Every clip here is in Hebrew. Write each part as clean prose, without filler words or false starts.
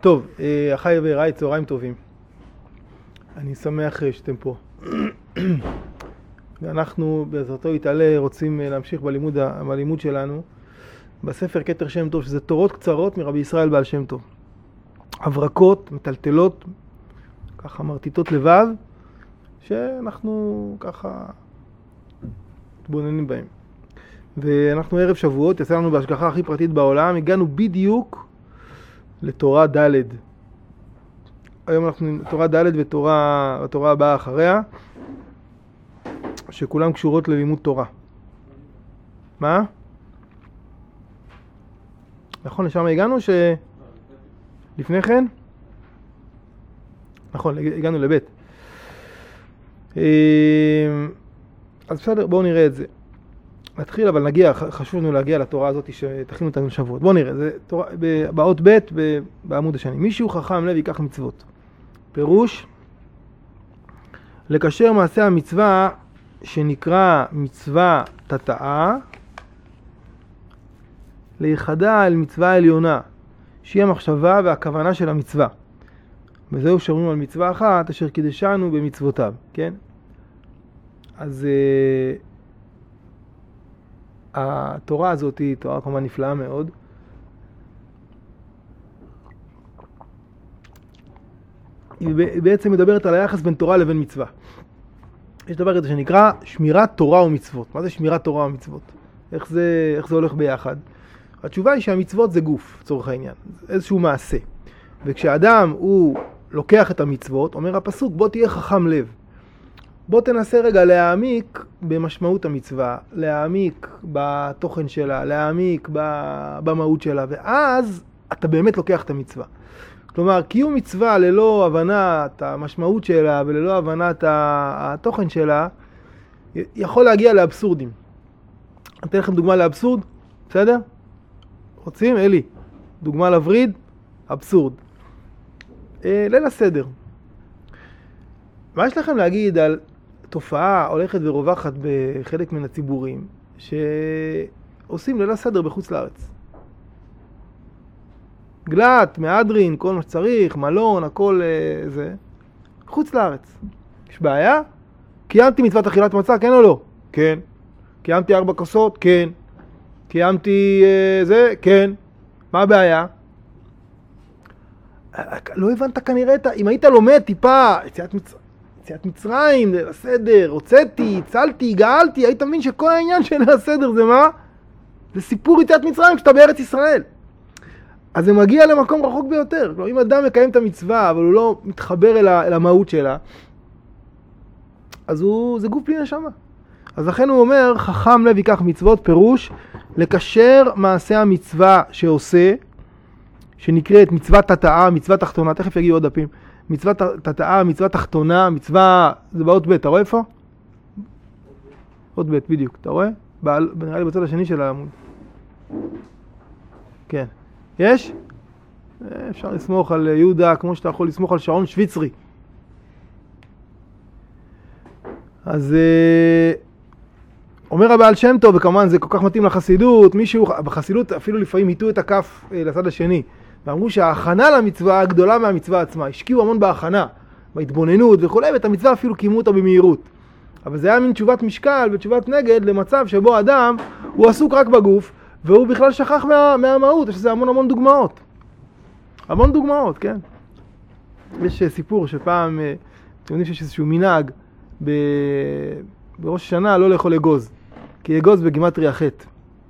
טוב, אחי ורעי, צהריים טובים. אני שמח שאתם פה. ואנחנו בעזרתו יתעלה רוצים להמשיך בלימוד שלנו בספר כתר שם טוב, שזה תורות קצרות מרבי ישראל בעל שם טוב. הברקות, מטלטלות, ככה מרטיטות לבב, שאנחנו ככה מתבוננים בהם. ואנחנו ערב שבועות, יצא לנו בהשגחה הכי פרטית בעולם, הגענו בדיוק לתורה ד'. היום אנחנו תורה ד' ותורה הבאה אחריה, שכולם קשורות ללימוד תורה. מה? נכון, לשם הגענו לפני כן? נכון, הגענו לבית. אז בסדר, בואו נראה את זה. נתחיל, אבל נגיע, חשוב לנו להגיע לתורה הזאת שתכינו אותנו שבועות. בואו נראה, זה תורה, באות ב' בעמוד השני. מישהו חכם לב ייקח מצוות. פירוש, לקשר מעשה המצווה שנקרא מצווה תתאה, ליחדה אל מצווה עליונה, שהיא המחשבה והכוונה של המצווה. וזהו שאומרים על מצווה אחת, אשר קידשנו במצוותיו, כן? אז התורה הזאת היא תורה כמובן נפלאה מאוד. היא בעצם מדברת על היחס בין תורה לבין מצווה. יש דבר כזה שנקרא שמירת תורה ומצוות. מה זה שמירת תורה ומצוות? איך זה הולך ביחד? התשובה היא שהמצוות זה גוף, צורך העניין. איזשהו מעשה. וכשאדם הוא לוקח את המצוות, אומר הפסוק, בוא תהיה חכם לב. בוא תנסה רגע להעמיק במשמעות המצווה, להעמיק בתוכן שלה, להעמיק במהות שלה, ואז אתה באמת לוקח את המצווה. כלומר, קיום מצווה ללא הבנת המשמעות שלה וללא הבנת התוכן שלה, יכול להגיע לאבסורדים. אני אתן לכם דוגמה לאבסורד, בסדר? רוצים? אלי, דוגמה לווריד, אבסורד. ליל הסדר. מה יש לכם להגיד על תופעה הולכת ורווחת בחלק מן הציבורים שעושים ליל הסדר בחוץ לארץ? גלת, מהדרין, כל מה שצריך, מלון, הכל זה, חוץ לארץ. יש בעיה? קיימתי מצוות אכילת מצה, כן או לא? כן. קיימתי 4 כוסות? כן. קיימתי זה? כן. מה הבעיה? לא הבנת כנראה, אם היית לומד טיפה, יציאת מצרים, הסדר, הוצאתי, הצלתי, גאלתי, היית מבין שכל העניין של הסדר זה מה? זה סיפור יציאת מצרים כשאתה בארץ ישראל. אז זה מגיע למקום רחוק ביותר. כלומר, אם אדם מקיים את המצווה, אבל הוא לא מתחבר אל המהות שלה, אז זה גוף בלי נשמה. אז לכן הוא אומר, חכם לב ייקח מצוות, פירוש, לקשר מעשה המצווה שעושה, שנקראת מצווה תתאה, מצווה תחתונה, תכף יגיעו עוד דפים, מצווה תתאה, מצווה תחתונה, מצווה, זה באות ב', אתה רואה איפה? עוד ב', בדיוק, אתה רואה? נראה לי בצד השני של העמוד. כן. יש? אפשר לסמוך על יהודה כמו שאתה יכול לסמוך על שעון שוויצרי. אז אומר הבעל שם טוב, וכמובן זה כל כך מתאים לחסידות, מישהו בחסידות אפילו לפעמים היטו את הכף לצד השני, ואמרו שההכנה למצווה הגדולה מהמצווה עצמה, השקיעו המון בהכנה, בהתבוננות וכו', ואת המצווה אפילו קיימו אותה במהירות. אבל זה היה מין תשובת משקל ותשובת נגד למצב שבו אדם הוא עסוק רק בגוף, והוא בכלל שכח מהמהות. יש לזה המון דוגמאות. המון דוגמאות, כן? יש סיפור שפעם, אתם יודעים שיש איזשהו מנהג בראש השנה לא לאכול אגוז, כי אגוז בגימטריה חטא.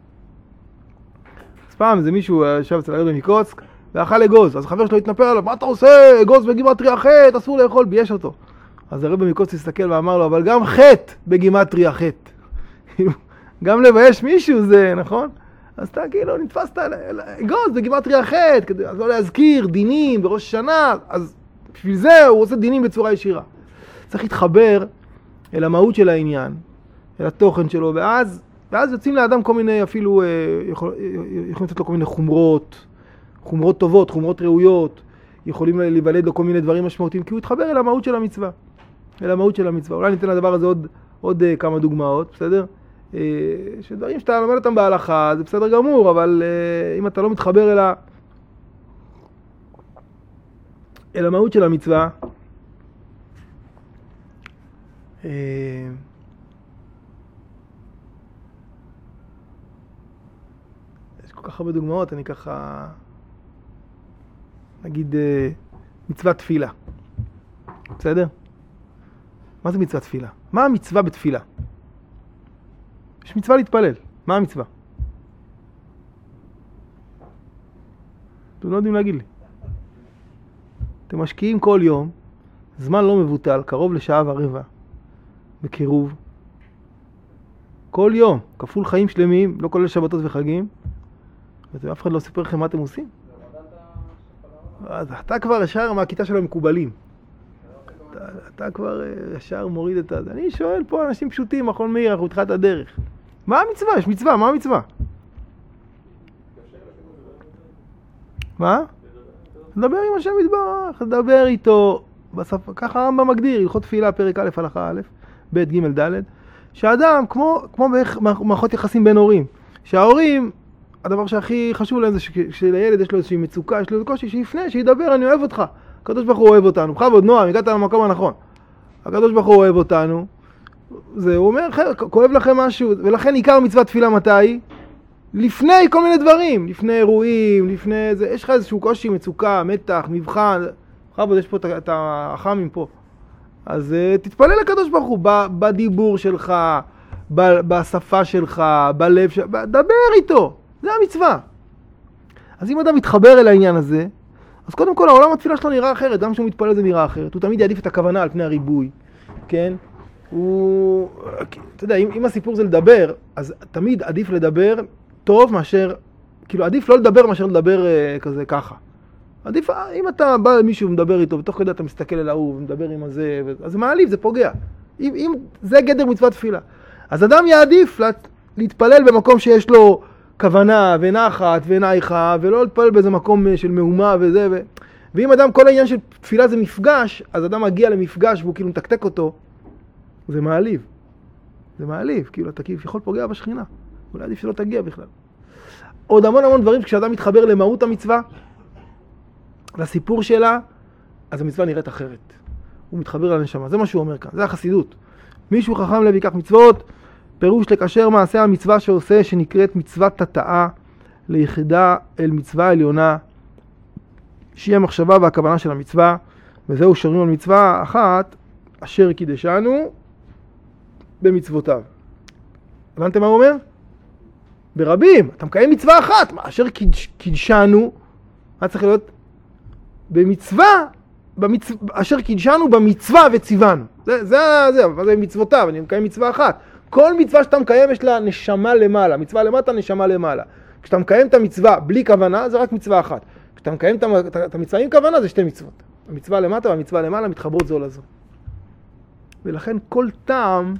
אז פעם זה מישהו ישב אצל הרב מקוצק ואכל אגוז, אז חבר שלו התנפל עליו, מה אתה עושה? אגוז בגימטריה חטא, אסור לאכול, בייש אותו. אז הרב מקוצק הסתכל ואמר לו, אבל גם חטא בגימטריה חטא. גם לבייש מישהו זה, נכון? אז אתה כאילו נתפסת אגוז בגימטריה חטא, כדי לא להזכיר דינים בראש השנה, אז בשביל זה הוא עושה דינים בצורה ישירה. צריך להתחבר אל המהות של העניין, אל התוכן שלו, ואז יוצאים לאדם כל מיני, אפילו יכולים לתת לו כל מיני חומרות טובות, חומרות ראויות, יכולים להיוולד לו כל מיני דברים משמעותיים, כי הוא התחבר אל המהות של המצווה. אל המהות של המצווה. אולי ניתן לדבר הזה עוד כמה דוגמאות, בסדר? שדברים שאתה לומד אותם בהלכה, זה בסדר גמור, אבל אם אתה לא מתחבר אל המהות של המצווה, יש כל כך הרבה דוגמאות, אני ככה נגיד מצוות תפילה. בסדר? מה זה מצוות תפילה? מה המצווה בתפילה? יש מצווה להתפלל. מה המצווה? אתם לא יודעים להגיד לי. אתם משקיעים כל יום, זמן לא מבוטל, קרוב לשעה ורבע, בקירוב. כל יום, כפול חיים שלמים, לא כולל שבתות וחגים. ואף אחד לא סיפר לכם מה אתם עושים. אז אתה כבר ישר מהכיתה של המקובלים. אתה כבר ישר מוריד את זה. אני שואל פה אנשים פשוטים, מכון מאיר, אנחנו התחלת הדרך. מה המצווה? יש מצווה, מה המצווה? מה? לדבר עם השם יתברך, לדבר איתו בשפה, ככה הרמב"ם מגדיר, הלכות תפילה, פרק א' הלכה א', ב' ג' ד', שהאדם, כמו מערכות יחסים בין הורים, שההורים, הדבר שהכי חשוב להם זה שלילד יש לו איזושהי מצוקה, יש לו איזה קושי, שיפנה, שידבר, אני אוהב אותך. הקדוש ברוך הוא אוהב אותנו. בכבוד, נועם, הגעת למקום הנכון. הקדוש ברוך הוא אוהב אותנו. זה, הוא אומר, כואב לכם משהו, ולכן עיקר מצוות תפילה מתי? לפני כל מיני דברים, לפני אירועים, לפני זה, יש לך איזשהו קושי, מצוקה, מתח, מבחן, בכבוד, יש פה את החמים פה. אז תתפלל לקדוש ברוך הוא, בדיבור שלך, בשפה שלך, בלב שלך, דבר איתו. זה המצווה. אז אם אדם מתחבר אל העניין הזה, אז קודם כל העולם התפילה שלו נראה אחרת, גם כשהוא מתפלל זה נראה אחרת. הוא תמיד יעדיף את הכוונה על פני הריבוי, כן? אתה יודע, אם הסיפור זה לדבר, אז תמיד עדיף לדבר טוב מאשר, כאילו עדיף לא לדבר מאשר לדבר כזה ככה. עדיף, אם אתה בא למישהו ומדבר איתו, ותוך כדי אתה מסתכל אל ההוא ומדבר עם הזה, אז זה מעליב, זה פוגע. אם זה גדר מצוות תפילה. אז אדם יעדיף להתפלל במקום שיש לו כוונה ונחת ונייחה, ולא להתפלל באיזה מקום של מהומה וזה. ואם אדם, כל העניין של תפילה זה מפגש, אז אדם מגיע למפגש והוא כאילו מתקתק אותו, זה מעליב. זה מעליב, כאילו אתה כביכול פוגע בשכינה. אולי עדיף שלא תגיע בכלל. עוד המון דברים, כשאדם מתחבר למהות המצווה, לסיפור שלה, אז המצווה נראית אחרת. הוא מתחבר לנשמה. זה מה שהוא אומר כאן. זה החסידות. מישהו חכם לב ייקח מצוות, פירוש לקשר מעשה המצווה שעושה, שנקראת מצוות תתאה, ליחידה אל מצווה עליונה, שהיא המחשבה והכוונה של המצווה, וזהו שרים על מצווה אחת, אשר קידשנו במצוותיו. הבנתם מה הוא אומר? ברבים, אתה מקיים מצווה אחת, מה אשר קידשנו, מה צריך להיות? במצווה, אשר קידשנו במצווה וציוונו. זה, מה זה מצוותיו, אני מקיים מצווה אחת. כל מצווה שאתה מקיים יש לה נשמה למעלה, מצווה למטה, נשמה למעלה. כשאתה מקיים את המצווה בלי כוונה, זה רק מצווה אחת. כשאתה מקיים את המצווה עם כוונה, זה שתי מצוות. המצווה למטה והמצווה למעלה מתחברות זו לזו. ולכן כל טעם,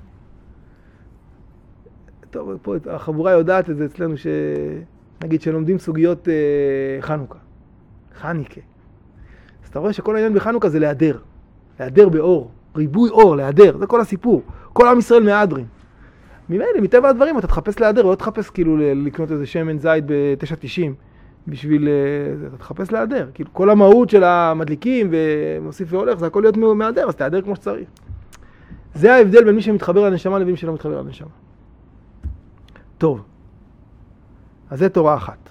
טוב, פה החבורה יודעת את זה אצלנו, נגיד שלומדים סוגיות חנוכה, חניקה. אז אתה רואה שכל העניין בחנוכה זה להדר. להדר באור, ריבוי אור, להדר, זה כל הסיפור. כל עם ישראל מהדרים. ממילא, מטבע הדברים, אתה תחפש להדר, ולא תחפש כאילו לקנות איזה שמן זית ב-9.90 בשביל, אתה תחפש להדר. כאילו כל המהות של המדליקים ומוסיף והולך, זה הכל להיות מהדר, אז תהדר כמו שצריך. זה ההבדל בין מי שמתחבר לנשמה לבין מי שלא מתחבר לנשמה. טוב, אז זה תורה אחת.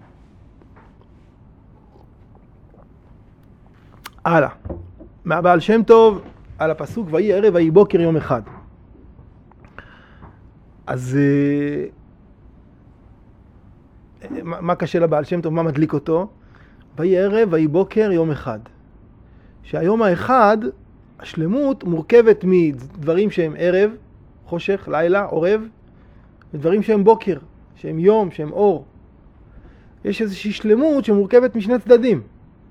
הלאה. מהבעל שם טוב על הפסוק ויהי ערב ויהי בוקר יום אחד. אז מה קשה לבעל שם טוב? מה מדליק אותו? ויהי ערב ויהי בוקר יום אחד. שהיום האחד, השלמות מורכבת מדברים שהם ערב, חושך, לילה, עורב, ודברים שהם בוקר, שהם יום, שהם אור. יש איזושהי שלמות שמורכבת משני צדדים.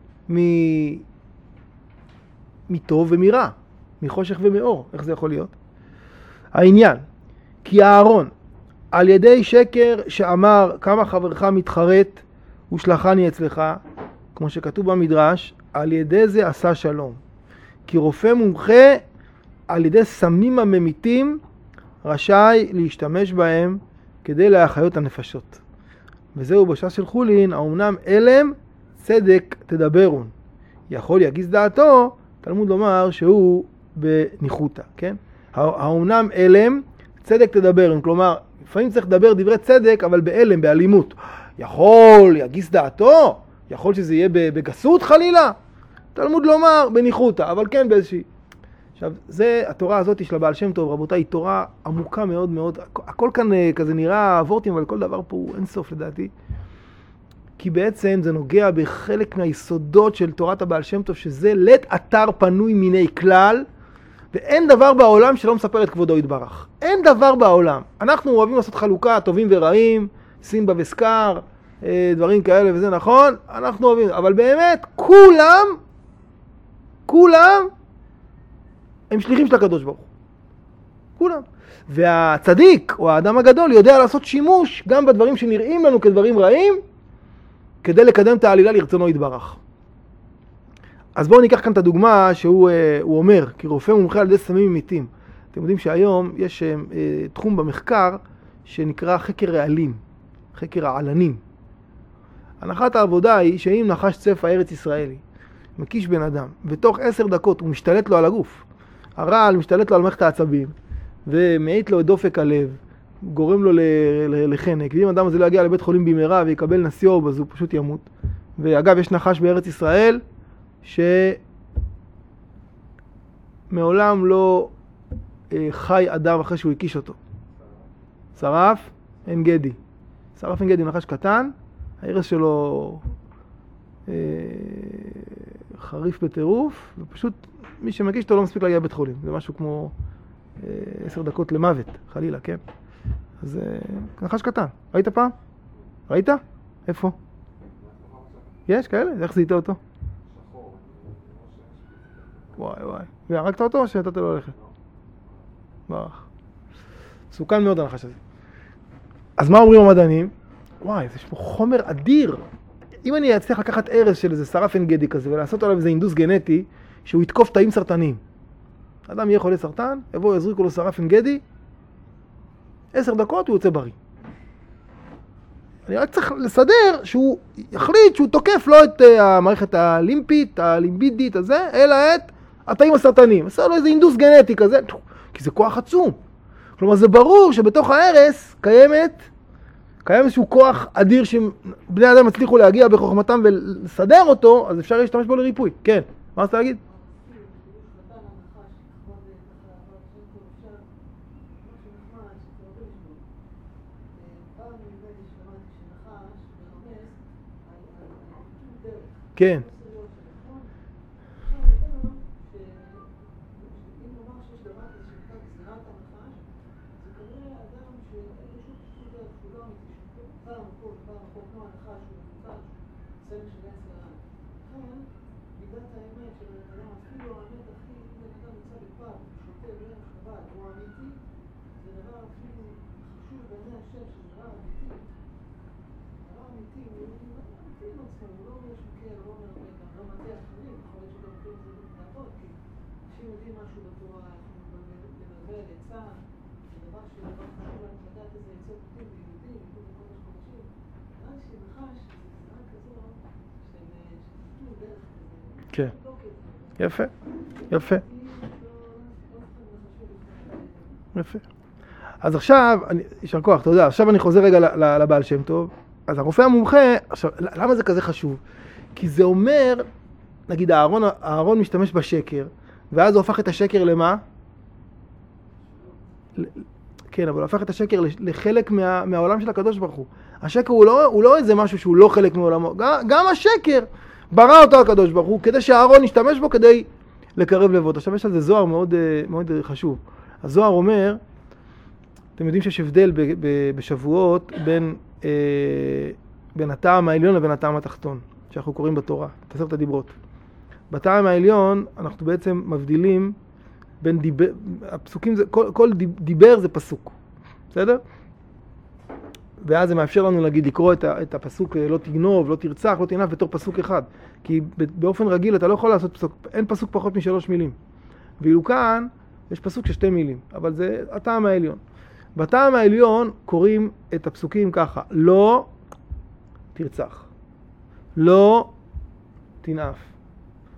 מטוב ומרע, מחושך ומאור. איך זה יכול להיות? העניין, כי הארון, על ידי שקר שאמר כמה חברך מתחרט ושלחני אצלך, כמו שכתוב במדרש, על ידי זה עשה שלום. כי רופא מומחה על ידי סמים הממיתים רשאי להשתמש בהם כדי להחיות הנפשות. וזהו בשעה של חולין, האומנם אלם צדק תדברון. יכול יגיס דעתו, תלמוד לומר שהוא בניחותא, כן? האומנם אלם, צדק תדבר, כלומר, לפעמים צריך לדבר דברי צדק, אבל באלם, באלימות. יכול יגיס דעתו? יכול שזה יהיה בגסות חלילה? תלמוד לומר בניחותא, אבל כן באיזושהי. עכשיו, התורה הזאת של הבעל שם טוב, רבותיי, היא תורה עמוקה מאוד מאוד. הכל כאן כזה נראה וורטים, אבל כל דבר פה הוא אין סוף לדעתי. כי בעצם זה נוגע בחלק מהיסודות של תורת הבעל שם טוב, שזה לית אתר פנוי מיני כלל, ואין דבר בעולם שלא מספר את כבודו יתברך. אין דבר בעולם. אנחנו אוהבים לעשות חלוקה, טובים ורעים, סימבה וסקר, דברים כאלה וזה נכון, אנחנו אוהבים, אבל באמת כולם הם שליחים של הקדוש ברוך הוא. כולם. והצדיק, או האדם הגדול, יודע לעשות שימוש גם בדברים שנראים לנו כדברים רעים, כדי לקדם את העלילה לרצונו יתברך. אז בואו ניקח כאן את הדוגמה שהוא אומר, כי רופא מומחה על ידי סמים מתים. אתם יודעים שהיום יש תחום במחקר שנקרא חקר רעלים, חקר העלנים. הנחת העבודה היא שאם נחש צפה ארץ ישראלי, מקיש בן אדם, בתוך 10 דקות הוא משתלט לו על הגוף, הרעל משתלט לו על מערכת העצבים, ומעיט לו את דופק הלב, גורם לו לחנק, ואם אדם הזה לא יגיע לבית חולים במהרה ויקבל נסיוב, אז הוא פשוט ימות. ואגב, יש נחש בארץ ישראל, שמעולם לא חי אדם אחרי שהוא הקיש אותו. שרף עין גדי. שרף עין גדי נחש קטן, הערס שלו חריף בטירוף, ופשוט מי שמקיש אותו לא מספיק להגיע לבית חולים. זה משהו כמו 10 דקות למוות, חלילה, כן? אז נחש קטן. ראית פעם? ראית? איפה? יש כאלה? איך זיהית אותו? וואי. והרגת אותו או שנתת לו ללכת? ברח. מסוכן מאוד הנחש הזה. אז מה אומרים המדענים? וואי, יש פה חומר אדיר. אם אני אצליח לקחת ערס של איזה שרף עין גדי כזה ולעשות עליו איזה אינדוס גנטי שהוא יתקוף תאים סרטניים. אדם יהיה חולה סרטן, יבוא יזריקו לו שרף עין גדי, 10 דקות הוא יוצא בריא. אני רק צריך לסדר שהוא יחליט שהוא תוקף לא את המערכת הלימפית, הלימבידית הזה, אלא את התאים הסרטניים. עשה לו איזה אינדוס גנטי כזה, כי זה כוח עצום. כלומר זה ברור שבתוך הערס קיים איזשהו כוח אדיר שבני אדם הצליחו להגיע בחוכמתם ולסדר אותו, אז אפשר להשתמש בו לריפוי. כן, מה רצית להגיד? כן. כן. יפה. אז עכשיו, יישר כוח, אתה יודע, עכשיו אני חוזר רגע לבעל שם טוב. אז הרופא המומחה, עכשיו, למה זה כזה חשוב? כי זה אומר, נגיד, הארון משתמש בשקר, ואז הוא הפך את השקר למה? כן, אבל הוא הפך את השקר לחלק מהעולם של הקדוש ברוך הוא. השקר הוא לא איזה משהו שהוא לא חלק מעולמו, גם השקר ברא אותו הקדוש ברוך הוא, כדי שהארון ישתמש בו כדי לקרב לבבות. עכשיו יש על זה זוהר מאוד, מאוד חשוב. הזוהר אומר, אתם יודעים שיש הבדל בשבועות בין הטעם העליון לבין הטעם התחתון, שאנחנו קוראים בתורה, את 10 הדיברות. בטעם העליון אנחנו בעצם מבדילים בין הפסוקים, כל דיבר זה פסוק, בסדר? ואז זה מאפשר לנו להגיד, לקרוא את הפסוק לא תגנוב, לא תרצח, לא תנאף בתור פסוק אחד. כי באופן רגיל אתה לא יכול לעשות פסוק, אין פסוק פחות מ3 מילים. ואילו כאן יש פסוק של 2 מילים, אבל זה הטעם העליון. בטעם העליון קוראים את הפסוקים ככה, לא תרצח, לא תנאף,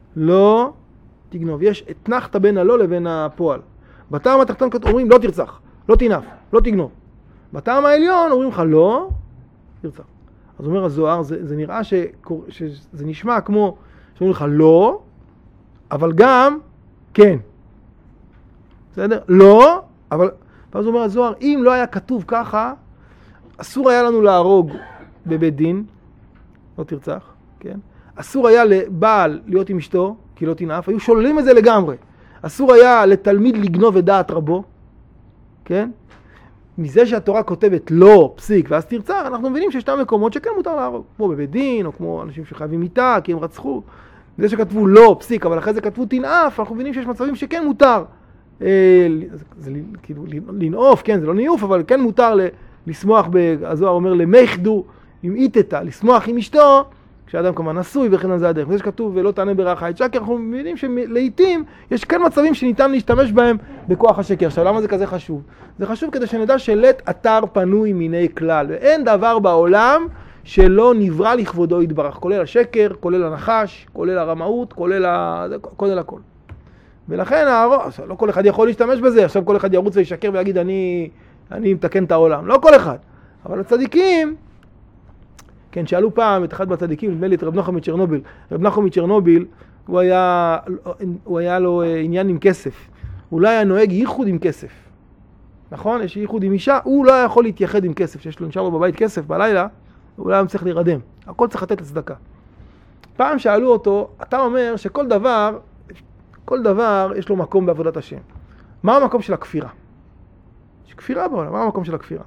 לא תגנוב. יש אתנחת בין הלא לבין הפועל. בטעם התחתון אומרים לא תרצח, לא תנאף, לא תגנוב. בטעם העליון אומרים לך לא תרצח. אז אומר הזוהר, זה נראה שזה נשמע כמו שאומרים לך לא, אבל גם כן. בסדר? לא, אבל... ואז אומר הזוהר, אם לא היה כתוב ככה, אסור היה לנו להרוג בבית דין, לא תרצח, כן? אסור היה לבעל להיות עם אשתו, כי לא תנאף, היו שוללים את זה לגמרי. אסור היה לתלמיד לגנוב את דעת רבו, כן? מזה שהתורה כותבת לא, פסיק, ואז תרצח, אנחנו מבינים שישנם מקומות שכן מותר להרוג, כמו בבית דין, או כמו אנשים שחייבים מיתה, כי הם רצחו. מזה שכתבו לא, פסיק, אבל אחרי זה כתבו תנאף, אנחנו מבינים שיש מצבים שכן מותר. זה כאילו לנעוף, כן, זה לא ניוף, אבל כן מותר לשמוח, הזוהר אומר למחדו עם איתתה, לשמוח עם אשתו, כשאדם כמובן נשוי וכן על זה הדרך. זה שכתוב ולא תענה ברעה את שקר, אנחנו מבינים שלעיתים יש כן מצבים שניתן להשתמש בהם בכוח השקר. עכשיו למה זה כזה חשוב? זה חשוב כדי שנדע שלט אתר פנוי מיני כלל, ואין דבר בעולם שלא נברא לכבודו יתברך, כולל השקר, כולל הנחש, כולל הרמאות, כולל הכל. ולכן לא כל אחד יכול להשתמש בזה, עכשיו כל אחד ירוץ וישקר ויגיד אני מתקן את העולם, לא כל אחד. אבל הצדיקים, כן, שאלו פעם את אחד מהצדיקים, נדמה לי את רב נחום מצ'רנוביל. רב נחום מצ'רנוביל, הוא היה לו עניין עם כסף. הוא לא היה נוהג ייחוד עם כסף. נכון? יש ייחוד עם אישה, הוא לא היה יכול להתייחד עם כסף. שיש לו נשאר לו בבית כסף בלילה, הוא לא היה צריך להירדם. הכל צריך לתת לצדקה. פעם שאלו אותו, אתה אומר שכל דבר יש לו מקום בעבודת השם. מה המקום של הכפירה? יש כפירה בעולם, מה המקום של הכפירה?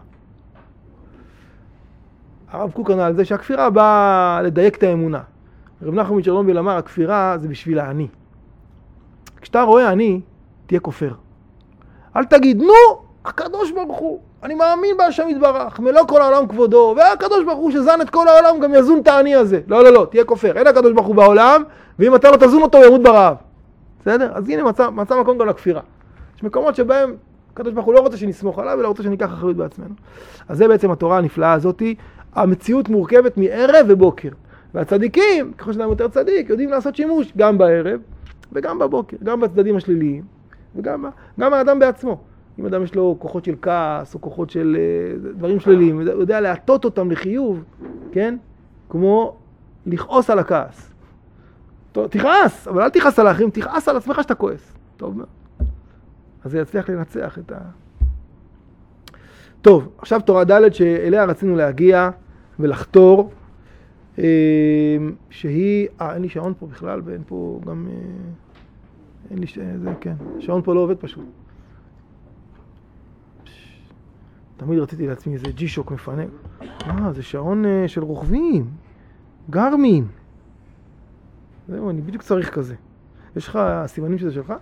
הרב קוק ענה על זה שהכפירה באה לדייק את האמונה. רב נחום מצ'רנוביל אמר, הכפירה זה בשביל העני. כשאתה רואה עני, תהיה כופר. אל תגיד, נו, הקדוש ברוך הוא, אני מאמין בהשם יתברך, מלוא כל העולם כבודו, והקדוש ברוך הוא שזן את כל העולם גם יזון את העני הזה. לא, תהיה כופר. אין הקדוש ברוך הוא בעולם, ואם אתה לא תזון אותו, הוא ימות ברעב. בסדר? אז הנה מצא מקום גם לכפירה. יש מקומות שבהם הקדוש ברוך הוא לא רוצה שנסמוך עליו, אלא רוצה שניקח אחריות בעצמנו. אז זה בעצם התורה הנפלאה הזאת. המציאות מורכבת מערב ובוקר. והצדיקים, ככל שאדם יותר צדיק, יודעים לעשות שימוש גם בערב וגם בבוקר, גם בצדדים השליליים, וגם האדם בעצמו. אם אדם יש לו כוחות של כעס או כוחות של דברים שליליים, הוא יודע להטות אותם לחיוב, כן? כמו לכעוס על הכעס. תכעס, אבל אל תכעס על האחרים, תכעס על עצמך שאתה כועס. טוב מאוד. אז זה יצליח לנצח את ה... טוב, עכשיו תורה ד' שאליה רצינו להגיע ולחתור, שהיא... אין לי שעון פה בכלל, ואין פה גם... אין לי... זה, כן. שעון פה לא עובד פשוט. תמיד רציתי לעצמי איזה ג'י-שוק מפנק. זה שעון של רוכבים. גרמין. זהו, אני בדיוק צריך כזה. יש לך סימנים שזה שלך?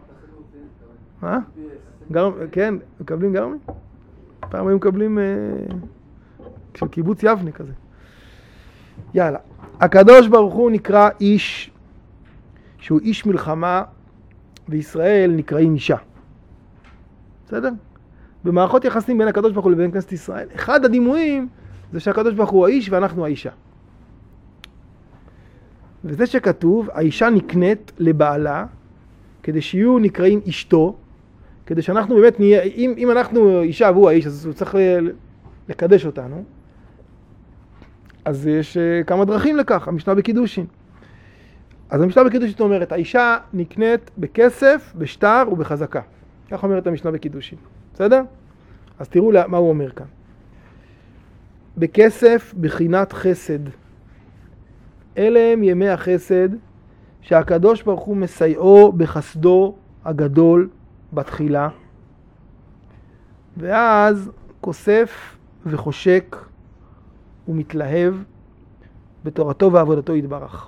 כן, מקבלים גרמין? פעם היו מקבלים של קיבוץ יבנה כזה. יאללה. הקדוש ברוך הוא נקרא איש, שהוא איש מלחמה, וישראל נקראים אישה. בסדר? במערכות יחסים בין הקדוש ברוך הוא לבין כנסת ישראל, אחד הדימויים זה שהקדוש ברוך הוא האיש ואנחנו האישה. וזה שכתוב, האישה נקנית לבעלה, כדי שיהיו נקראים אשתו, כדי שאנחנו באמת נהיה, אם אנחנו אישה והוא האיש, אז הוא צריך לקדש אותנו. אז יש כמה דרכים לכך, המשנה בקידושין. אז המשנה בקידושין אומרת, האישה נקנית בכסף, בשטר ובחזקה. כך אומרת המשנה בקידושין. בסדר? אז תראו מה הוא אומר כאן. בכסף, בחינת חסד. אלה הם ימי החסד, שהקדוש ברוך הוא מסייעו בחסדו הגדול בתחילה, ואז כוסף וחושק ומתלהב בתורתו ועבודתו יתברך.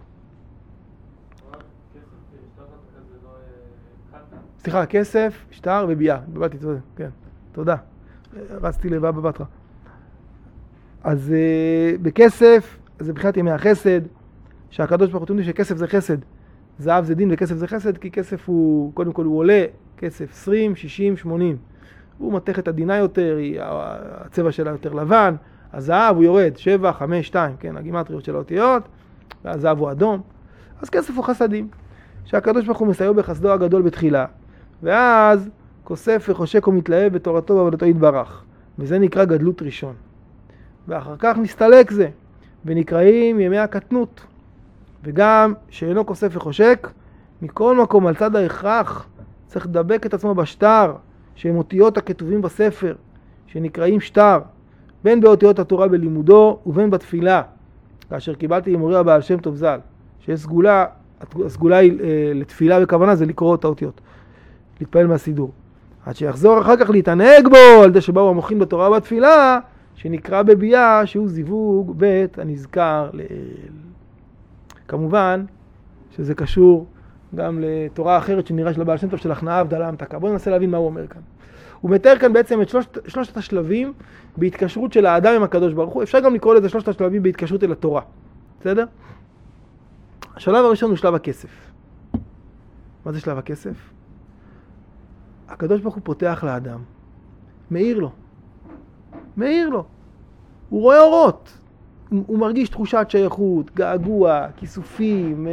סליחה, כסף, שטר וביאה. בבאתי, כן, תודה. רצתי לבא בבטרה. אז בכסף, זה בחינת ימי החסד, שהקדוש ברוך הוא תמיד שכסף זה חסד. זהב זה דין וכסף זה חסד, כי כסף הוא, קודם כל הוא עולה, כסף 20, 60, 80. הוא מתכת עדינה יותר, הצבע שלה יותר לבן, הזהב הוא יורד, 7, 5, 2, כן, הגימטריות של האותיות, והזהב הוא אדום. אז כסף הוא חסדים. שהקדוש ברוך הוא מסייע בחסדו הגדול בתחילה, ואז כוסף וחושק ומתלהב בתורתו ועבודתו יתברך, וזה נקרא גדלות ראשון. ואחר כך נסתלק זה, ונקראים ימי הקטנות. וגם שאינו כוסף וחושק, מכל מקום על צד ההכרח צריך לדבק את עצמו בשטר, שהם אותיות הכתובים בספר, שנקראים שטר, בין באותיות התורה בלימודו ובין בתפילה, כאשר קיבלתי ממורי הבעל שם טוב ז"ל, שיש סגולה, הסגולה היא לתפילה בכוונה, זה לקרוא את האותיות, להתפעל מהסידור. עד שיחזור אחר כך להתענג בו, על זה שבאו המוחים בתורה ובתפילה, שנקרא בביאה, שהוא זיווג בית הנזכר לאל. כמובן שזה קשור גם לתורה אחרת שנראה של הבעל שם טוב של הכנעה הבדלה המתקה. בואו ננסה להבין מה הוא אומר כאן. הוא מתאר כאן בעצם את שלושת השלבים בהתקשרות של האדם עם הקדוש ברוך הוא. אפשר גם לקרוא לזה שלושת השלבים בהתקשרות אל התורה. בסדר? השלב הראשון הוא שלב הכסף. מה זה שלב הכסף? הקדוש ברוך הוא פותח לאדם. מאיר לו. מאיר לו. הוא רואה אורות. הוא מרגיש תחושת שייכות, געגוע, כיסופים,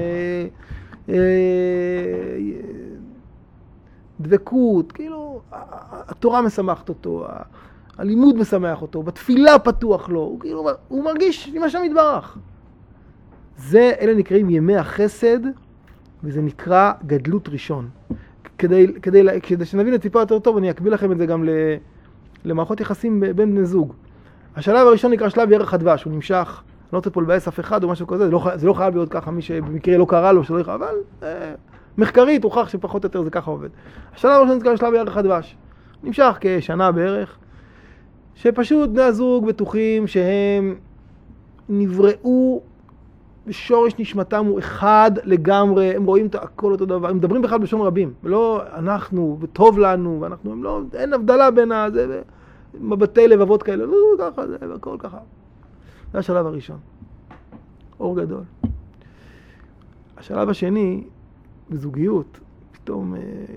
דבקות, כאילו התורה משמחת אותו, הלימוד משמח אותו, בתפילה פתוח לו, הוא מרגיש עם השם יתברך. אלה נקראים ימי החסד, וזה נקרא גדלות ראשון. כדי שנבין את טיפה יותר טוב, אני אקביל לכם את זה גם למערכות יחסים בין בני זוג. השלב הראשון נקרא שלב ירח הדבש, הוא נמשך, אני לא רוצה פה לבאס אף אחד או משהו כזה, זה לא חייב להיות ככה, מי שבמקרה לא קרה לו, שלא יחד, אבל מחקרית הוכח שפחות או יותר זה ככה עובד. השלב הראשון נקרא שלב ירח הדבש, נמשך כשנה בערך, שפשוט בני הזוג בטוחים שהם נבראו, בשורש נשמתם הוא אחד לגמרי, הם רואים את הכל אותו דבר, הם מדברים בכלל בשום רבים, ולא אנחנו, וטוב לנו, ואנחנו, הם לא, אין הבדלה בין זה, מבטי לבבות כאלה, לא ככה, זה הכל ככה. זה השלב הראשון. אור גדול. השלב השני, בזוגיות, פתאום,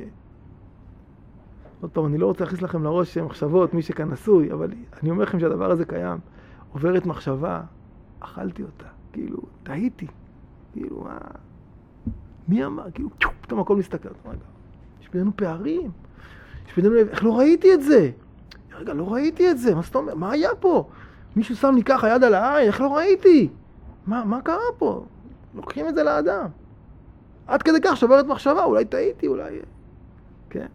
עוד פעם, אני לא רוצה להכניס לכם לראש מחשבות, מי שכאן נשוי, אבל אני אומר לכם שהדבר הזה קיים. עוברת מחשבה, אכלתי אותה, כאילו, תהיתי, כאילו, מי אמר, כאילו, פתאום הכל מסתכל, רגע, יש בינינו פערים, יש בינינו, איך לא ראיתי את זה? רגע, לא ראיתי את זה, מה זאת אומרת? מה היה פה? מישהו שם לי ככה יד על העין, איך לא ראיתי? מה קרה פה? לוקחים את זה לאדם. עד כדי כך שוברת מחשבה, אולי טעיתי, אולי... כן.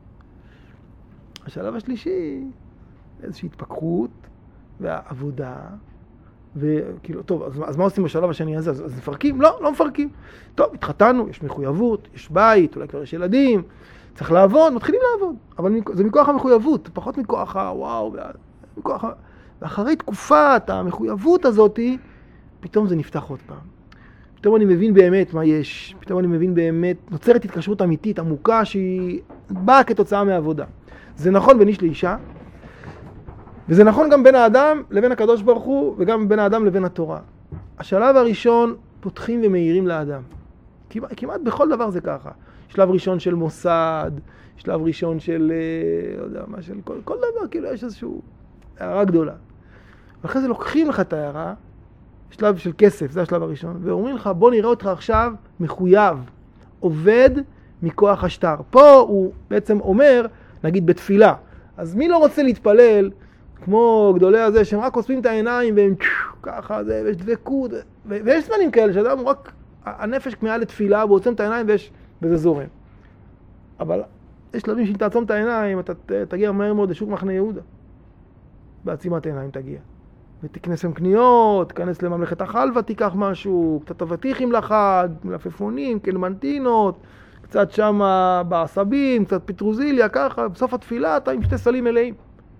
השלב השלישי, איזושהי התפכחות והעבודה, וכאילו, טוב, אז מה עושים בשלב השני הזה? אז מפרקים? לא מפרקים. טוב, התחתנו, יש מחויבות, יש בית, אולי כבר יש ילדים, צריך לעבוד, מתחילים לעבוד. אבל זה מכוח המחויבות, פחות מכוח הוואו, מכוח... ואחרי תקופת המחויבות הזאת, פתאום זה נפתח עוד פעם. פתאום אני מבין באמת מה יש, פתאום אני מבין באמת, נוצרת התקשרות אמיתית, עמוקה, שהיא באה כתוצאה מהעבודה. זה נכון בין איש לאישה, וזה נכון גם בין האדם לבין הקדוש ברוך הוא, וגם בין האדם לבין התורה. השלב הראשון, פותחים ומאירים לאדם. כמעט בכל דבר זה ככה. שלב ראשון של מוסד, שלב ראשון של, לא יודע מה, של כל דבר, כאילו יש איזושהי הערה גדולה. ואחרי זה לוקחים לך את הערה, שלב של כסף, זה השלב הראשון, ואומרים לך, בוא נראה אותך עכשיו מחויב, עובד מכוח השטר. פה הוא בעצם אומר, נגיד בתפילה, אז מי לא רוצה להתפלל, כמו גדולי הזה, שהם רק עושים את העיניים, והם ככה, ויש דבקות, ויש זמנים כאלה, שאדם הוא רק, הנפש כמאה לתפילה, והוא עוצם את העיניים, וזה זורם. אבל יש שלבים שאם תעצום את העיניים, אתה תגיע מהר מאוד לשוק מחנה יהודה. בעצימת העיניים תגיע. ותכנס עם קניות, תכנס לממלכת החלווה, תיקח משהו, קצת אבטיחים לחג, מלפפונים, קלמנטינות, קצת שם בעשבים, קצת פטרוזיליה, ככה, בסוף התפילה אתה עם 2 סלים מלאים.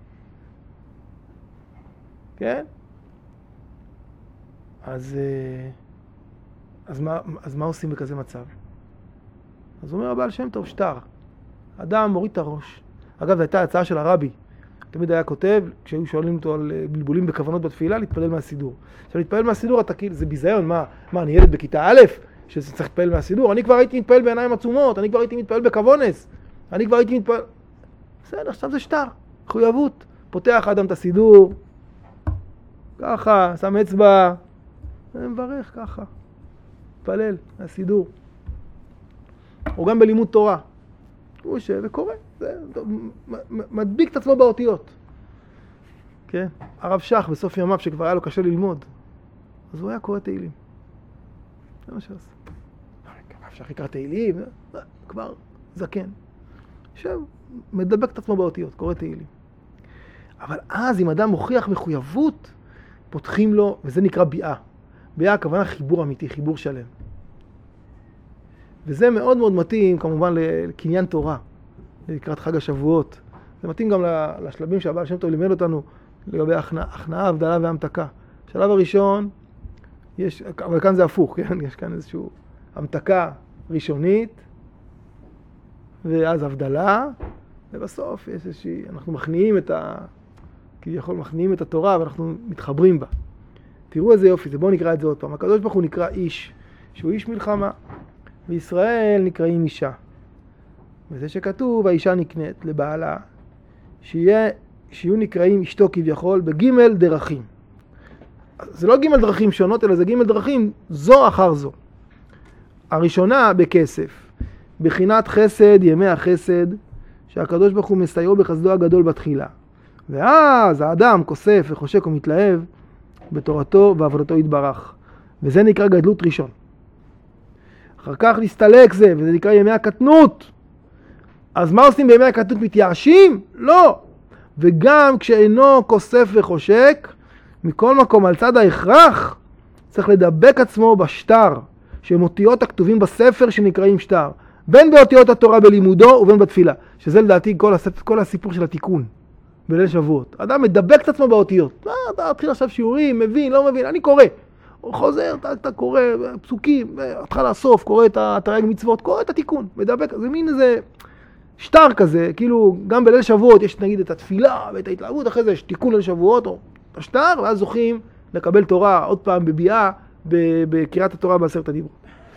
כן? אז מה עושים בכזה מצב? אז אומר הבעל שם טוב, שטר. אדם מוריד את הראש. אגב, זו הייתה הצעה של הרבי. תמיד היה כותב, כשהיו שואלים אותו על בלבולים בכוונות בתפילה, להתפלל מהסידור. עכשיו, להתפלל מהסידור, אתה כאילו, זה ביזיון, מה, אני ילד בכיתה א', שצריך להתפלל מהסידור? אני כבר הייתי מתפלל בעיניים עצומות, אני כבר הייתי מתפלל בכוונס, אני כבר הייתי מתפלל... בסדר, עכשיו זה שטר, מחויבות. פותח האדם את הסידור, ככה, שם אצבע, ומברך ככה. מתפלל מהסידור. או גם בלימוד תורה. הוא יושב וקורא, מדביק את עצמו באותיות. כן? הרב שך בסוף ימיו שכבר היה לו קשה ללמוד, אז הוא היה קורא תהילים. זה מה שעשה. הרב שך יקרא תהילים, כבר זקן. יושב, מדבק את עצמו באותיות, קורא תהילים. אבל אז אם אדם מוכיח מחויבות, פותחים לו, וזה נקרא ביאה. ביאה הכוונה חיבור אמיתי, חיבור שלם. וזה מאוד מאוד מתאים כמובן לקניין תורה, לקראת חג השבועות. זה מתאים גם לשלבים שהבעל שם טוב לימד אותנו לגבי הכנעה, הבדלה והמתקה. השלב הראשון, אבל כאן זה הפוך, כן? יש כאן איזושהי המתקה ראשונית, ואז הבדלה, ובסוף יש איזושהי, אנחנו מכניעים כביכול מכניעים את התורה ואנחנו מתחברים בה. תראו איזה יופי, בואו נקרא את זה עוד פעם. הקדוש ברוך הוא נקרא איש, שהוא איש מלחמה. בישראל נקראים אישה. וזה שכתוב, האישה נקנית לבעלה, שיהיו נקראים אשתו כביכול בגימל דרכים. זה לא גימל דרכים שונות, אלא זה גימל דרכים זו אחר זו. הראשונה בכסף, בחינת חסד, ימי החסד, שהקדוש ברוך הוא מסייעו בחסדו הגדול בתחילה. ואז האדם כוסף וחושק ומתלהב בתורתו ועבודתו יתברך. וזה נקרא גדלות ראשון. אחר כך נסתלק זה, וזה נקרא ימי הקטנות. אז מה עושים בימי הקטנות? מתייאשים? לא. וגם כשאינו כוסף וחושק, מכל מקום על צד ההכרח, צריך לדבק עצמו בשטר, שהם אותיות הכתובים בספר שנקראים שטר. בין באותיות התורה בלימודו ובין בתפילה. שזה לדעתי כל הסיפור של התיקון בליל שבועות. אדם מדבק את עצמו באותיות. אתה מתחיל עכשיו שיעורים, מבין, לא מבין, אני קורא. חוזר, אתה קורא פסוקים, התחלה סוף, קורא את התרי"ג מצוות, קורא את התיקון, מדבק, זה מין איזה שטר כזה, כאילו גם בליל שבועות יש נגיד את התפילה ואת ההתלהבות, אחרי זה יש תיקון ליל שבועות או השטר, ואז זוכים לקבל תורה עוד פעם בביאה, בקריאת התורה בעשרת הדיברות.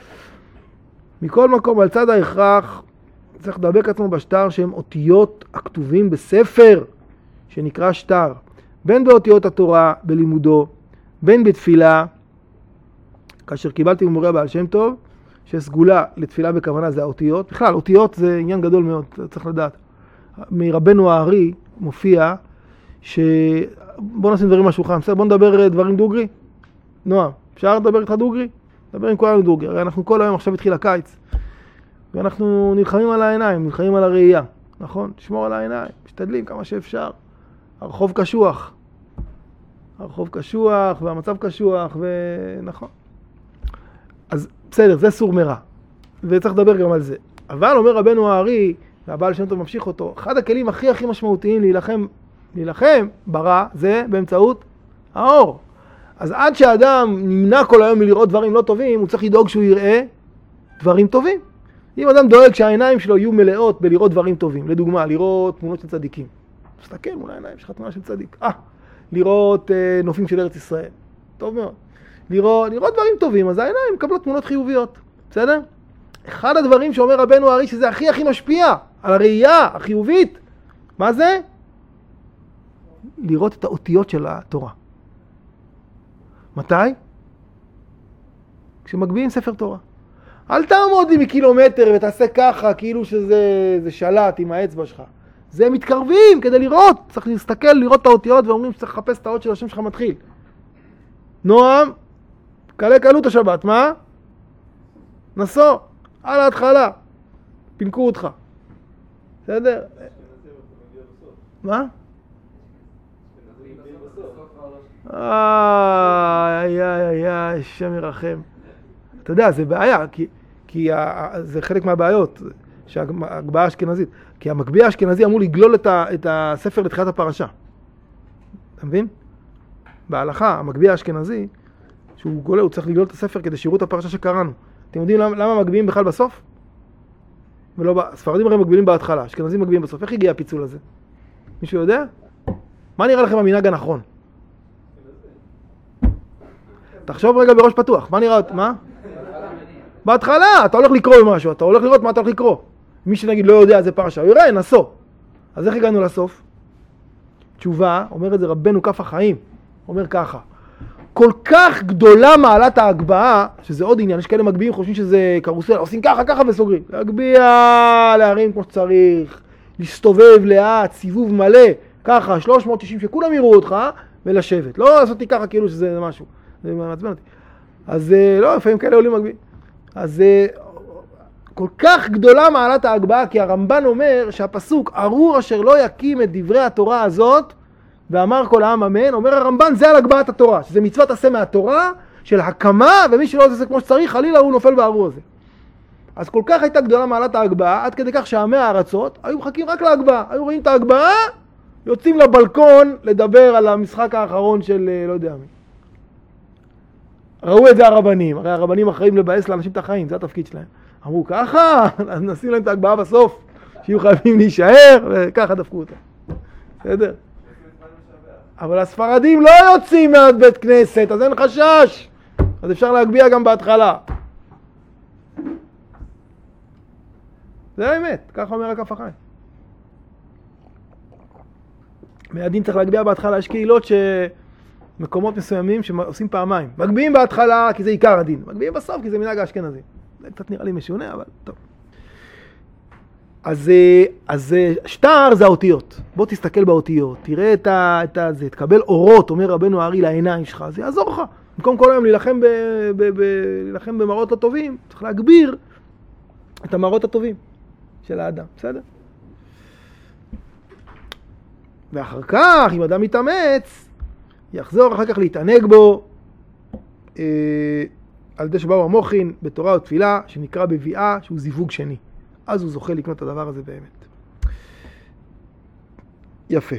מכל מקום, על צד ההכרח, צריך לדבק עצמו בשטר שהם אותיות הכתובים בספר שנקרא שטר, בין באותיות התורה בלימודו, בין בתפילה, כאשר קיבלתי ממורה בעל שם טוב, שסגולה לתפילה בכוונה זה האותיות. בכלל, אותיות זה עניין גדול מאוד, צריך לדעת. מרבנו הארי מופיע, בוא נשים דברים מהשולחן, בוא נדבר דברים דוגרי. נועם, אפשר לדבר איתך דוגרי? נדבר עם כולנו דוגרי. הרי אנחנו כל היום, עכשיו התחיל הקיץ, ואנחנו נלחמים על העיניים, נלחמים על הראייה. נכון? תשמור על העיניים, משתדלים כמה שאפשר. הרחוב קשוח. הרחוב קשוח, והמצב קשוח, ונכון. אז בסדר, זה סור מרע. וצריך לדבר גם על זה. אבל אומר רבנו הארי, והבעל שם טוב ממשיך אותו, אחד הכלים הכי משמעותיים להילחם ברע, זה באמצעות האור. אז עד שהאדם נמנע כל היום מלראות דברים לא טובים, הוא צריך לדאוג שהוא יראה דברים טובים. אם אדם דואג שהעיניים שלו יהיו מלאות בלראות דברים טובים, לדוגמה, לראות תמונות של צדיקים. תסתכל מול העיניים שלך תמונה של צדיק. לראות נופים של ארץ ישראל. טוב מאוד. לראות דברים טובים, אז העיניים מקבלות תמונות חיוביות. בסדר? אחד הדברים שאומר רבנו הארי שזה הכי משפיע על הראייה החיובית. מה זה? לראות את האותיות של התורה. מתי? כשמגביהים ספר תורה. אל תעמוד לי מקילומטר ותעשה ככה, כאילו שזה שלט עם האצבע שלך. זה מתקרבים כדי לראות. צריך להסתכל, לראות את האותיות, ואומרים שצריך לחפש את האות של השם שלך מתחיל. נועם, קלות השבת, מה? נסו, על ההתחלה. פינקו אותך. בסדר? מה? שם ירחם. אתה יודע, זה בעיה, כי זה חלק מהבעיות, שההגבהה האשכנזית. כי המגביה האשכנזי אמור לגלול את הספר לתחילת הפרשה. אתה מבין? בהלכה, המגביה האשכנזי, שהוא גולה, הוא צריך לגלול את הספר כדי שיראו את הפרשה שקראנו. אתם יודעים למה מגביהים בכלל בסוף? הספרדים הרי מגבילים בהתחלה, אשכנזים מגביהים בסוף. איך הגיע הפיצול הזה? מישהו יודע? מה נראה לכם המנהג הנכון? תחשוב רגע בראש פתוח, מה נראה? מה? בהתחלה, אתה הולך לקרוא משהו, אתה הולך לראות מה אתה הולך לקרוא. מי שנגיד לא יודע זה פרשה, הוא יראה, נסו. אז איך הגענו לסוף? תשובה, אומר את זה רבנו כף החיים, אומר ככה. כל כך גדולה מעלת ההגבהה, שזה עוד עניין, יש כאלה מגביהים, חושבים שזה קרוסל, עושים ככה וסוגרים. להגביע, להרים כמו שצריך, להסתובב לאט, סיבוב מלא, ככה, 360 שכולם יראו אותך, ולשבת. לא לעשות לי ככה כאילו שזה משהו. זה מעצבן אותי. אז לא, לפעמים כאלה עולים מגביהים. אז כל כך גדולה מעלת ההגבהה, כי הרמב"ן אומר שהפסוק, ארור אשר לא יקים את דברי התורה הזאת, ואמר כל העם אמן, אומר הרמב"ן, זה על הגבהת התורה, שזה מצוות עשה מהתורה, של הקמה, ומי שלא עושה כמו שצריך, חלילה הוא נופל בארור הזה. אז כל כך הייתה גדולה מעלת ההגבהה, עד כדי כך שעמי הארצות היו מחכים רק להגבהה. היו רואים את ההגבהה, יוצאים לבלקון לדבר על המשחק האחרון של לא יודע מי. ראו את זה הרבנים, הרי הרבנים אחראים לבאס לאנשים את החיים, זה התפקיד שלהם. אמרו ככה, אז נשים להם את ההגבהה בסוף, שיהיו חייבים להישאר, וככה דפקו אותם. בסדר? אבל הספרדים לא יוצאים מהבית כנסת, אז אין חשש. אז אפשר להגביע גם בהתחלה. זה האמת, ככה אומר הכף החיים. מהדין צריך להגביע בהתחלה, יש קהילות שמקומות מסוימים שעושים פעמיים. מגביעים בהתחלה כי זה עיקר הדין, מגביעים בסוף כי זה מנהג האשכנזי. זה קצת נראה לי משונה, אבל טוב. אז שטר זה האותיות. בוא תסתכל באותיות, תראה את זה, תקבל אורות, אומר רבנו הארי לעיניים שלך, זה יעזור לך. במקום כל היום להילחם במראות לא טובים, צריך להגביר את המראות הטובים של האדם, בסדר? ואחר כך, אם אדם מתאמץ, יחזור אחר כך להתענג בו, על ידי שבאו המוחין בתורה ותפילה, שנקרא בביאה, שהוא זיווג שני. אז הוא זוכה לקנות את הדבר הזה באמת. יפה.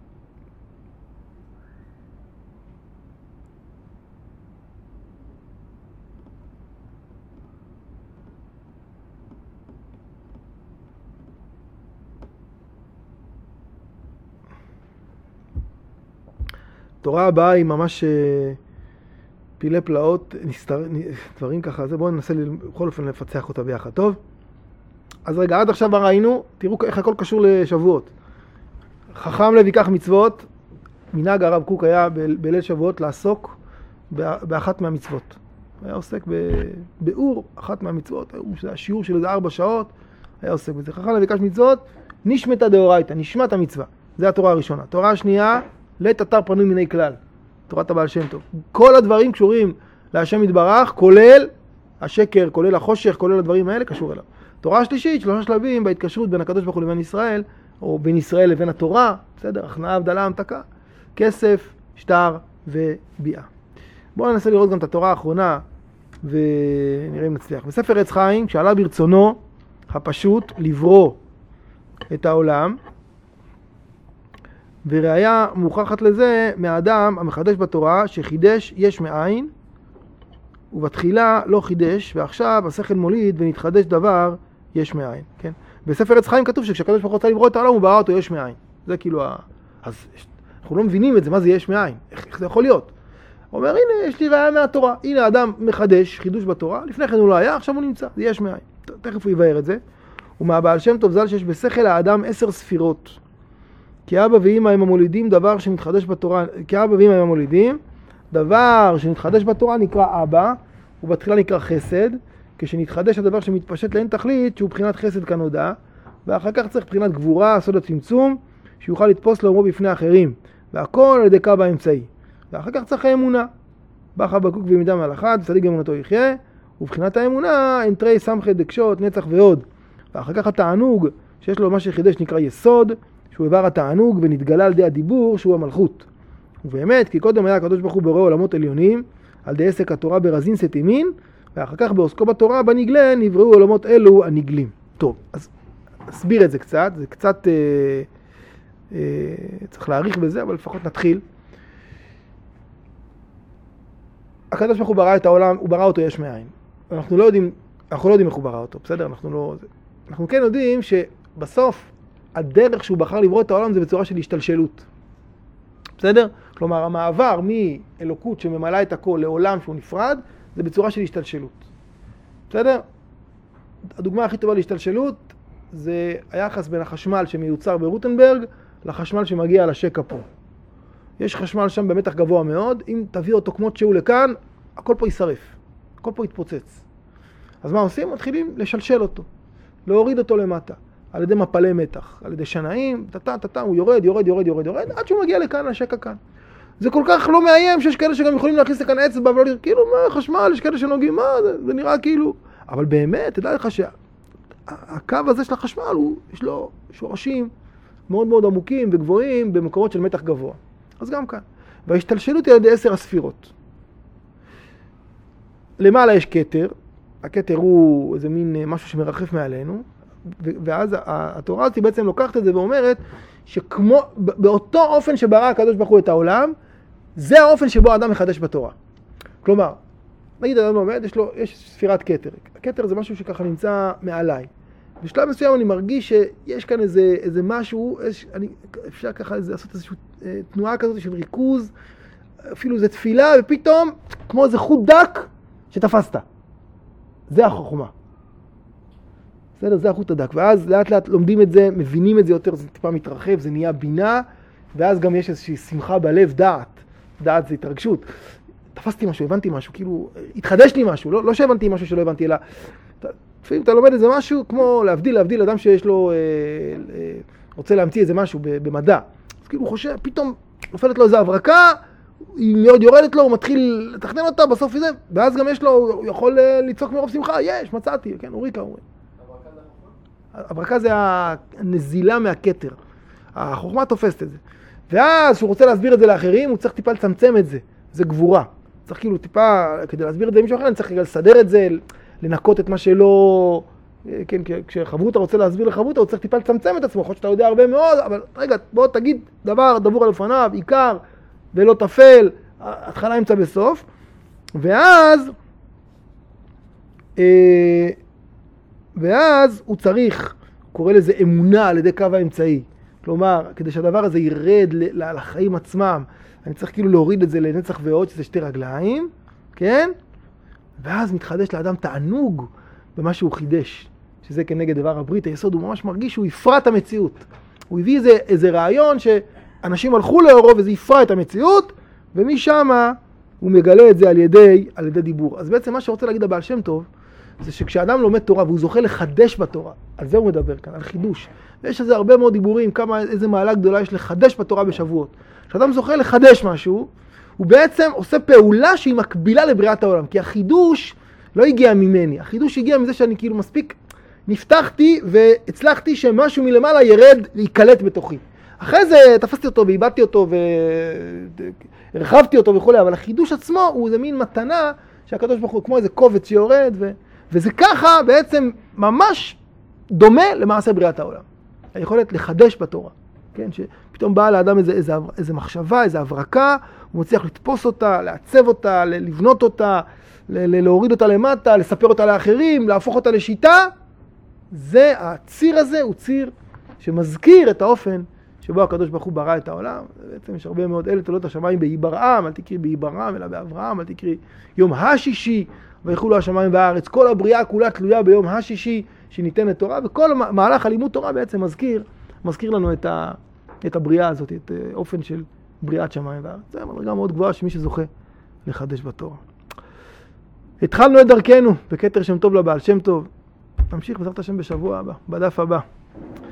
התורה הבאה היא ממש פילי פלאות, דברים ככה, זה בואו ננסה בכל אופן לפצח אותה ביחד, טוב? אז רגע, עד עכשיו ראינו, תראו איך הכל קשור לשבועות. חכם לב ייקח מצוות, מנהג הרב קוק היה בליל שבועות לעסוק באחת מהמצוות. היה עוסק באור אחת מהמצוות, השיעור של איזה 4 שעות, היה עוסק בזה. חכם לב ייקח מצוות, נשמתה דאורייתא, נשמת המצווה. זה התורה הראשונה. התורה השנייה, לית אתר פנוי מיני כלל. תורת הבעל שם טוב. כל הדברים קשורים להשם יתברך, כולל השקר, כולל החושך, כולל הדברים האלה, קשור אליו. תורה שלישית, 3 שלבים בהתקשרות בין הקדוש ברוך הוא לבין ישראל, או בין ישראל לבין התורה, בסדר, הכנעה, הבדלה, המתקה, כסף, שטר וביאה. בואו ננסה לראות גם את התורה האחרונה, ונראה אם נצליח. בספר עץ חיים, שעלה ברצונו הפשוט לברוא את העולם, וראיה מוכחת לזה מהאדם המחדש בתורה, שחידש יש מאין, ובתחילה לא חידש, ועכשיו השכל מוליד ונתחדש דבר יש מאין, כן? בספר עץ חיים כתוב שכשהקדוש ברוך הוא רוצה לברוא את העולם הוא ברא אותו יש מאין. זה כאילו אז אנחנו לא מבינים את זה, מה זה יש מאין? איך זה יכול להיות? הוא אומר, הנה, יש לי ראיה מהתורה. הנה, האדם מחדש חידוש בתורה, לפני כן הוא לא היה, עכשיו הוא נמצא, זה יש מאין. תכף הוא יבאר את זה. ומהבעל שם טוב ז"ל שיש בשכל האדם 10 ספירות. כי אבא ואמא הם המולידים דבר שמתחדש בתורה, כי אבא ואמא הם המולידים, דבר שמתחדש בתורה נקרא אבא, ובתחילה נקרא חסד, כשנתחדש הדבר שמתפשט לאין תכלית, שהוא בחינת חסד כנודע, ואחר כך צריך בחינת גבורה, סוד הצמצום, שיוכל לתפוס לאומו בפני אחרים, והכל על ידי קו האמצעי. ואחר כך צריך האמונה, בא חבקוק ומידה מהלכת, וצדיק אמונתו יחיה, ובחינת האמונה, אין תרי סמכת דקשות, נצח ועוד. ואחר כך התענוג, שיש לו מה שחידש נקרא יסוד, שהוא עבר התענוג ונתגלה על ידי הדיבור, שהוא המלכות. ובאמת, כי קודם היה הקדוש ברוך הוא בורא עולמות עליונים, על ידי עסק התורה ברזין סתימין, ואחר כך בעוסקו בתורה בנגלה נבראו עולמות אלו הנגלים. טוב, אז נסביר את זה קצת, זה קצת צריך להאריך בזה, אבל לפחות נתחיל. הקדוש ברוך הוא ברא את העולם, הוא ברא אותו יש מאין. אנחנו לא יודעים איך הוא ברא אותו, בסדר? אנחנו כן יודעים שבסוף הדרך שהוא בחר לברוא את העולם זה בצורה של השתלשלות. בסדר? כלומר, המעבר מאלוקות שממלאה את הכל לעולם שהוא נפרד, זה בצורה של השתלשלות. בסדר? הדוגמה הכי טובה להשתלשלות זה היחס בין החשמל שמיוצר ברוטנברג לחשמל שמגיע לשקע פה. יש חשמל שם במתח גבוה מאוד, אם תביא אותו כמו שהוא לכאן, הכל פה יישרף, הכל פה יתפוצץ. אז מה עושים? מתחילים לשלשל אותו, להוריד אותו למטה, על ידי מפלי מתח, על ידי שנאים, הוא יורד, עד שהוא מגיע לכאן, לשקע כאן. זה כל כך לא מאיים שיש כאלה שגם יכולים להכניס לכאן אצבע ולא לראות, כאילו מה, חשמל, יש כאלה שנוגעים, מה, זה נראה כאילו, אבל באמת, תדע לך שהקו הזה של החשמל, יש לו שורשים מאוד מאוד עמוקים וגבוהים במקומות של מתח גבוה. אז גם כאן. וההשתלשלות היא על ידי 10 הספירות. למעלה יש כתר, הכתר הוא איזה מין משהו שמרחף מעלינו, ואז התורה הזאת בעצם לוקחת את זה ואומרת שכמו, באותו אופן שברא הקדוש ברוך הוא את העולם, זה האופן שבו האדם מחדש בתורה. כלומר, נגיד אדם לומד, יש ספירת כתר. הכתר זה משהו שככה נמצא מעליי. בשלב מסוים אני מרגיש שיש כאן איזה משהו, אפשר ככה לעשות איזושהי תנועה כזאת של ריכוז, אפילו איזו תפילה, ופתאום כמו איזה חוט דק שתפסת. זה החוכמה. בסדר, זה החוט הדק. ואז לאט לאט לומדים את זה, מבינים את זה יותר, זה טיפה מתרחב, זה נהיה בינה, ואז גם יש איזושהי שמחה בלב, דעת. דעת זה התרגשות. תפסתי משהו, הבנתי משהו, כאילו, התחדש לי משהו, לא שהבנתי משהו שלא הבנתי, אלא, לפעמים אתה לומד איזה משהו, כמו להבדיל אדם שיש לו, רוצה להמציא איזה משהו במדע. אז כאילו הוא חושב, פתאום נופלת לו איזו הברקה, היא מאוד יורדת לו, הוא מתחיל לתכנן אותה, בסוף זה, ואז גם יש לו, הוא יכול לצעוק מרוב שמחה, יש, מצאתי, כן, אוריקה, אורי. הברקה זה הנזילה מהכתר. החוכמה תופסת את זה. ואז כשהוא רוצה להסביר את זה לאחרים, הוא צריך טיפה לצמצם את זה. זה גבורה. צריך כאילו טיפה, כדי להסביר את זה למישהו אחר, אני צריך לסדר את זה, לנקות את מה שלא... כן, כשחברותה רוצה להסביר לחברותה, הוא צריך טיפה לצמצם את עצמו, יכול להיות שאתה יודע הרבה מאוד, אבל רגע, בוא תגיד דבר דבור על אופניו, עיקר, ולא תפל, התחלה אמצע בסוף. ואז הוא צריך, קורא לזה אמונה על ידי קו האמצעי. כלומר, כדי שהדבר הזה ירד לחיים עצמם, אני צריך כאילו להוריד את זה לנצח ועוד, שזה 2 רגליים, כן? ואז מתחדש לאדם תענוג במה שהוא חידש, שזה כנגד דבר הברית היסוד, הוא ממש מרגיש שהוא יפרע את המציאות. הוא הביא איזה רעיון שאנשים הלכו לאורו וזה יפרע את המציאות, ומשם הוא מגלה את זה על ידי דיבור. אז בעצם מה שרוצה להגיד הבעל שם טוב, זה שכשאדם לומד תורה והוא זוכה לחדש בתורה, על זה הוא מדבר כאן, על חידוש. ויש איזה הרבה מאוד דיבורים, איזה מעלה גדולה יש לחדש בתורה בשבועות. כשאדם זוכה לחדש משהו, הוא בעצם עושה פעולה שהיא מקבילה לבריאת העולם. כי החידוש לא הגיע ממני, החידוש הגיע מזה שאני כאילו מספיק נפתחתי והצלחתי שמשהו מלמעלה ירד ויקלט בתוכי. אחרי זה תפסתי אותו ואיבדתי אותו והרחבתי אותו וכו', אבל החידוש עצמו הוא איזה מין מתנה שהקדוש ברוך הוא כמו איזה קובץ שיורד וזה ככה בעצם ממש דומה למעשה בריאת העולם. היכולת לחדש בתורה, כן? שפתאום באה לאדם איזה מחשבה, איזה הברקה, הוא מצליח לתפוס אותה, לעצב אותה, לבנות אותה, להוריד אותה למטה, לספר אותה לאחרים, להפוך אותה לשיטה. הציר הזה הוא ציר שמזכיר את האופן שבו הקדוש ברוך הוא ברא את העולם. בעצם יש הרבה מאוד אלה תולות השמיים בהיברעם, אל תקרי בהיברעם אלא באברהם, אל תקרי יום השישי, ויחולו השמיים והארץ. כל הבריאה כולה תלויה ביום השישי שניתנת תורה, וכל מהלך הלימוד תורה בעצם מזכיר לנו את הבריאה הזאת, את אופן של בריאת שמיים והארץ. זה מדרגה מאוד גבוהה שמי שזוכה לחדש בתורה. התחלנו את דרכנו בכתר שם טוב לבעל שם טוב. נמשיך בעזרת השם בשבוע הבא, בדף הבא.